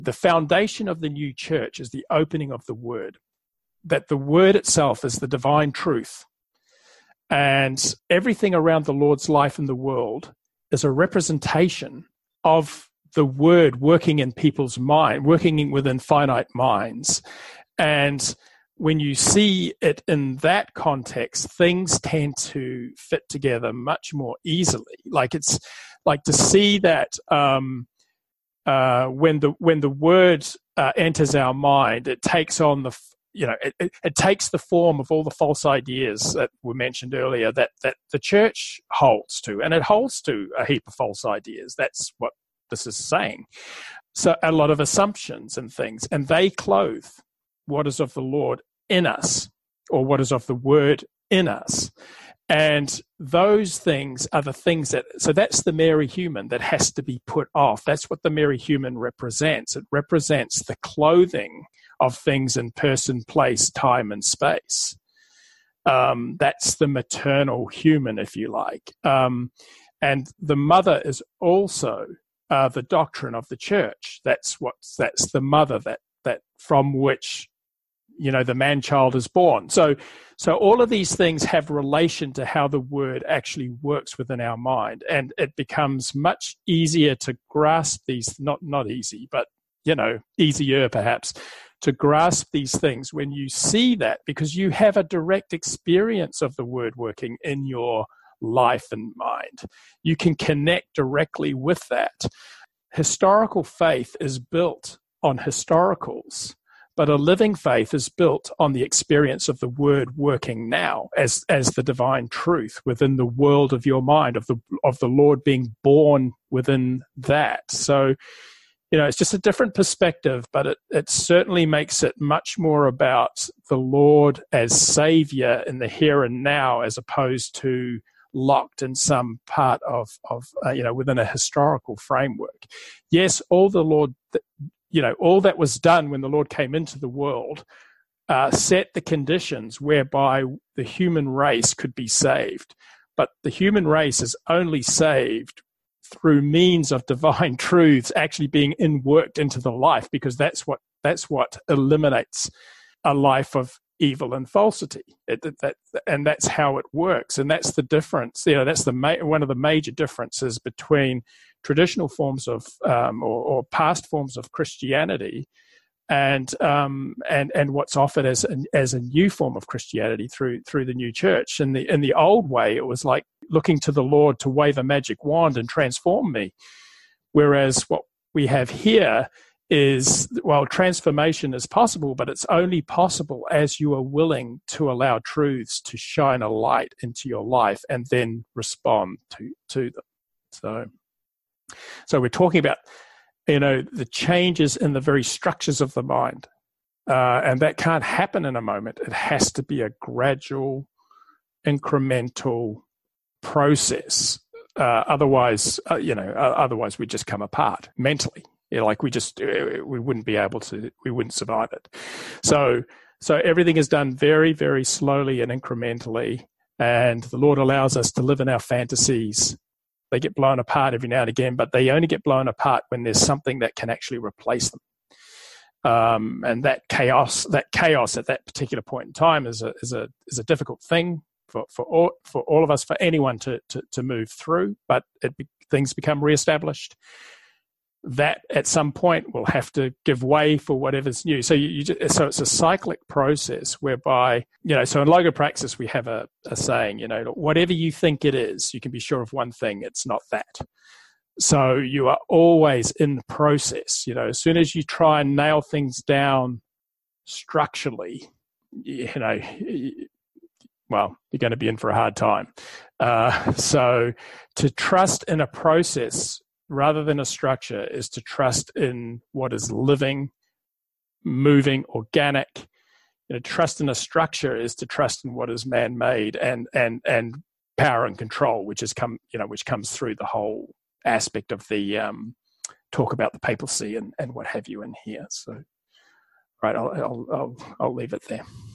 The foundation of the new church is the opening of the Word, that the Word itself is the divine truth. And everything around the Lord's life in the world is a representation of the Word working in people's mind, working within finite minds. And when you see it in that context, things tend to fit together much more easily. Like it's like to see that when the Word enters our mind, it takes on it takes the form of all the false ideas that were mentioned earlier that the church holds to, and it holds to a heap of false ideas. That's what this is saying. So a lot of assumptions and things, and they clothe what is of the Lord in us, or what is of the Word in us. And those things are the things so that's the Mary human that has to be put off. That's what the Mary human represents. It represents the clothing of things in person, place, time, and space. That's the maternal human, if you like. And the mother is also the doctrine of the church. That's the mother that from which the man-child is born. So all of these things have relation to how the Word actually works within our mind, and it becomes much easier to grasp these. Not easy, but easier perhaps to grasp these things when you see that, because you have a direct experience of the Word working in your life and mind. You can connect directly with that. Historical faith is built on historicals, but a living faith is built on the experience of the Word working now as the divine truth within the world of your mind, of the Lord being born within that. So, it's just a different perspective, but it certainly makes it much more about the Lord as Savior in the here and now, as opposed to locked in some part of within a historical framework. Yes, all the Lord, all that was done when the Lord came into the world set the conditions whereby the human race could be saved. But the human race is only saved through means of divine truths actually being worked into the life, because that's what eliminates a life of evil and falsity. And that's how it works. And that's the difference. That's one of the major differences between traditional forms of or past forms of Christianity and what's offered as a new form of Christianity through the new church. In the old way, it was like looking to the Lord to wave a magic wand and transform me, whereas what we have here is, transformation is possible, but it's only possible as you are willing to allow truths to shine a light into your life and then respond to them. So we're talking about the changes in the very structures of the mind. And that can't happen in a moment. It has to be a gradual, incremental process. Otherwise we just come apart mentally. We wouldn't be able to, we wouldn't survive it. So everything is done very, very slowly and incrementally. And the Lord allows us to live in our fantasies. They get blown apart every now and again, but they only get blown apart when there's something that can actually replace them. And that chaos at that particular point in time is a difficult thing for all of us, for anyone to move through. But things become reestablished. That at some point will have to give way for whatever's new. So so it's a cyclic process whereby, so in Logopraxis we have a saying, whatever you think it is, you can be sure of one thing, it's not that. So you are always in the process. As soon as you try and nail things down structurally, you're going to be in for a hard time. So to trust in a process rather than a structure is to trust in what is living, moving, organic. Trust in a structure is to trust in what is man-made and power and control, which comes through the whole aspect of the talk about the papacy and what have you in here. So, right, I'll leave it there.